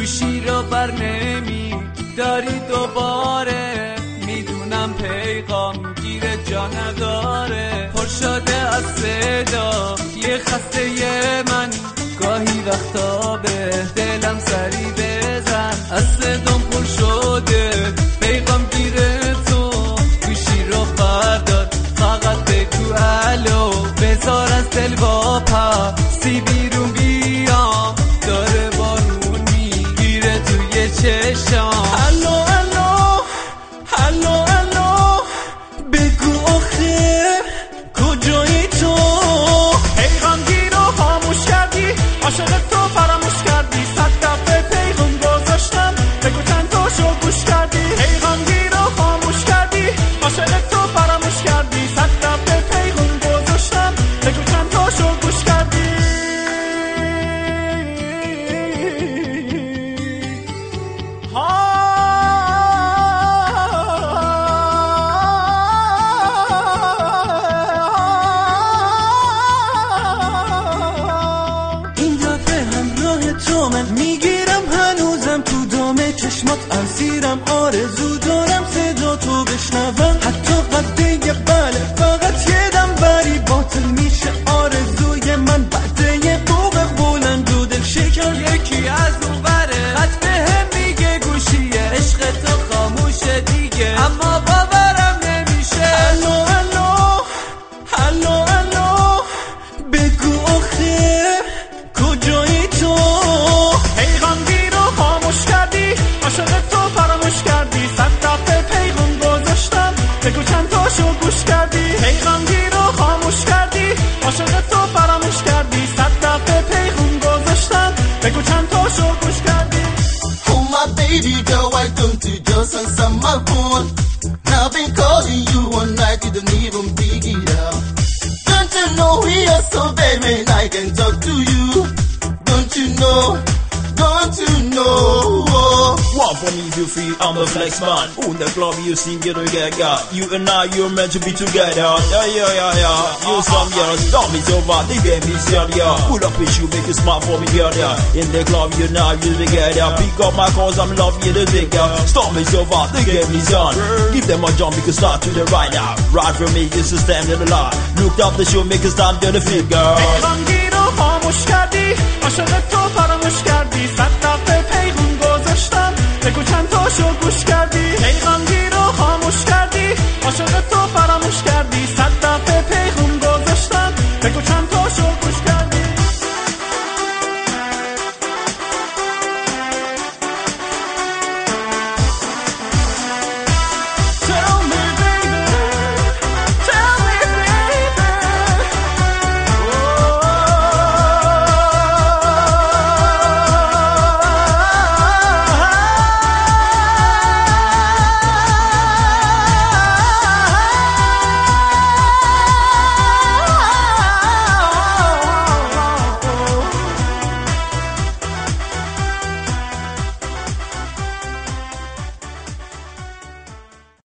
گوشی رو بر نمی داری دوباره، میدونم پیغام گیر جا نداره. پر شده از صدا یه خسته من، گاهی وقتا به دلم سری بزن. از صدام پر شده پیغام گیره تو، گوشی رو بردار فقط بگو الو. بذار از دل با پسی بیرون بیام، داره بارون میگیره توی چشام. الو الو الو الو بگو آخر کجایی تو؟ پیغام گیر رو خاموش کردی، عاشق تو فراموش کردی. 100 دفعه پیغام گذاشتم، بگو چند تاشو گوش کردی. پیغام گیر رو خاموش کردی، عاشق تو فراموش کردی. 100 دفعه پیغام گذاشتم، بگو چند تاشو گوش کردی. من میگیرم هنوزم تو دامه چشمات ارزیرم، آرزو دارم صدا تو بشنوم. حتی قده بله فقط یه دم بری باطل میشه آرزوی من بعد یه بوق بلند و دل شکن. یکی از اون بره خط بهم میگه گوشیه عشق تو خاموشه دیگه، اما باورم نمیشه. الو الو الو الو بگو آخر کجایی تو؟ عاشق تو فراموش کردی. 100 دفعه پیغام گذاشتم، بگو چند تاشو گوش کردی. پیغام گیر رو خاموش کردی، عاشق تو فراموش کردی. 100 دفعه پیغام گذاشتم، بگو چند تاشو گوش کردی. Oh my baby girl, why don't you just answer my phone? I've been calling you all night, you don't even pick it up. Don't you know we are so bad when I can talk to you? Don't you know? Don't you know? One for me to feel I'm the flex man. On the club you sing it together. You and I, you're meant to be together. Yeah. You some girls, don't be so bad, they get me serious. Pull up with you, make it smart for me, yeah. In the club you and I, you together. Pick up my calls, I'm love you the digger. Stop me so bad, they get me son. Give them a jump, make it start to the right now. Right from me, it's a stand in the line. Looked up the show, make it stand to the figure. پیغام گیر رو خاموش کردی، عاشق تو فراموش کردی. 100 دفعه پیغام گذاشتم، بگو چند تاشو گوش کردی. پیغام گیر رو خاموش کردی، عاشق تو فراموش کردی. 100